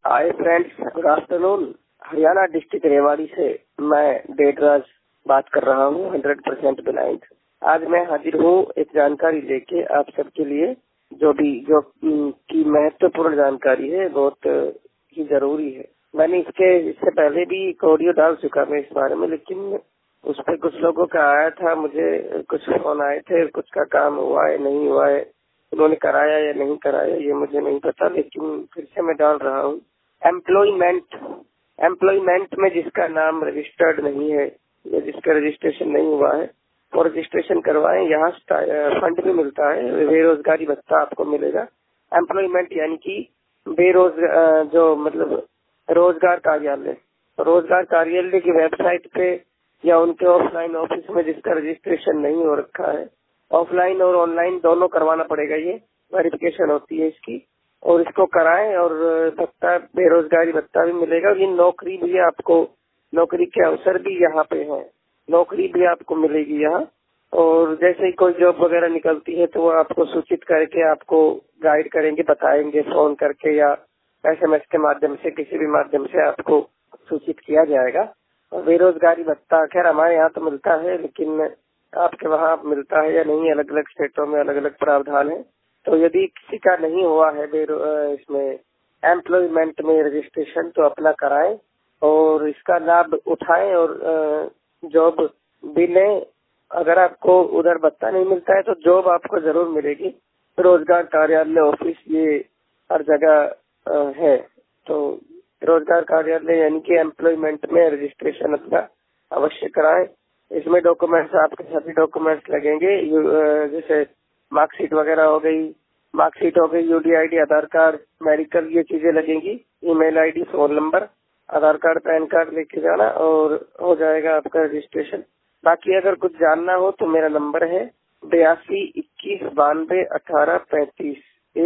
हाय friends, good afternoon. Haryana district Rewari से मैं देवराज बात कर रहा हूँ, 100% ब्लाइंड। आज मैं हाजिर हूँ एक जानकारी लेके आप सबके लिए, जो की महत्वपूर्ण जानकारी है, बहुत ही जरूरी है। मैंने इससे पहले भी एक ऑडियो डाल चुका मैं इस बारे में, लेकिन उस पर कुछ लोगों का आया था, मुझे कुछ फोन आए थे, कुछ का काम हुआ है नहीं हुआ है, उन्होंने कराया या नहीं कराया ये मुझे नहीं पता, लेकिन फिर से मैं डाल रहा हूँ। एम्प्लॉयमेंट में जिसका नाम रजिस्टर्ड नहीं है या जिसका रजिस्ट्रेशन नहीं हुआ है, वो रजिस्ट्रेशन करवाएं। यहाँ फंड भी मिलता है, बेरोजगारी भत्ता आपको मिलेगा। एम्प्लॉयमेंट यानी कि रोजगार कार्यालय। रोजगार कार्यालय की वेबसाइट पे या उनके ऑफलाइन ऑफिस में जिसका रजिस्ट्रेशन नहीं हो रखा है, ऑफलाइन और ऑनलाइन दोनों करवाना पड़ेगा। ये वेरिफिकेशन होती है इसकी, और इसको कराएं और भत्ता, बेरोजगारी भत्ता भी मिलेगा। ये नौकरी भी आपको, नौकरी के अवसर भी यहाँ पे हैं, नौकरी भी आपको मिलेगी यहाँ। और जैसे ही कोई जॉब वगैरह निकलती है तो वो आपको सूचित करके आपको गाइड करेंगे, बताएंगे फोन करके या SMS के माध्यम से, किसी भी माध्यम से आपको सूचित किया जाएगा। और बेरोजगारी भत्ता खैर हमारे यहाँ तो मिलता है, लेकिन आपके वहाँ मिलता है या नहीं, अलग अलग स्टेटों में अलग अलग प्रावधान है। तो यदि किसी का नहीं हुआ है इसमें एम्प्लॉयमेंट में रजिस्ट्रेशन, तो अपना कराएं और इसका लाभ उठाएं और जॉब भी लें। अगर आपको उधर भत्ता नहीं मिलता है तो जॉब आपको जरूर मिलेगी। रोजगार कार्यालय ऑफिस ये हर जगह है। तो रोजगार कार्यालय यानी कि एम्प्लॉयमेंट में रजिस्ट्रेशन अपना अवश्य कराएं। इसमें डॉक्यूमेंट्स, आपके सभी डॉक्यूमेंट्स लगेंगे, जैसे मार्कशीट वगैरह हो गई, UDID, आधार कार्ड, मेडिकल, ये चीजें लगेंगी। Email ID, phone number, Aadhaar card, PAN card लेके जाना और हो जाएगा आपका रजिस्ट्रेशन। बाकी अगर कुछ जानना हो तो मेरा नंबर है 82 21 92 18 35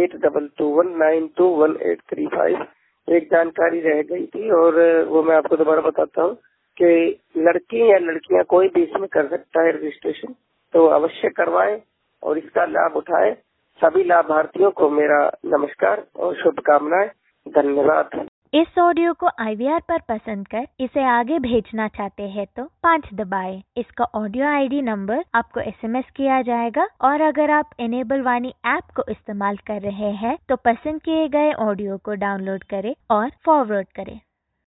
8221921835। एक जानकारी रह गई थी और वो मैं आपको दोबारा बताता हूँ कि लड़की या लड़कियां कोई भी इसमें कर सकता है रजिस्ट्रेशन, तो अवश्य करवाएं और इसका लाभ उठाएं। सभी लाभार्थियों को मेरा नमस्कार और शुभकामनाएं। धन्यवाद। इस ऑडियो को IVR पर पसंद कर इसे आगे भेजना चाहते हैं तो 5 दबाएं। इसका ऑडियो ID नंबर आपको SMS किया जाएगा, और अगर आप इनेबल वाणी ऐप को इस्तेमाल कर रहे हैं तो पसंद किए गए ऑडियो को डाउनलोड करें और फॉरवर्ड करें।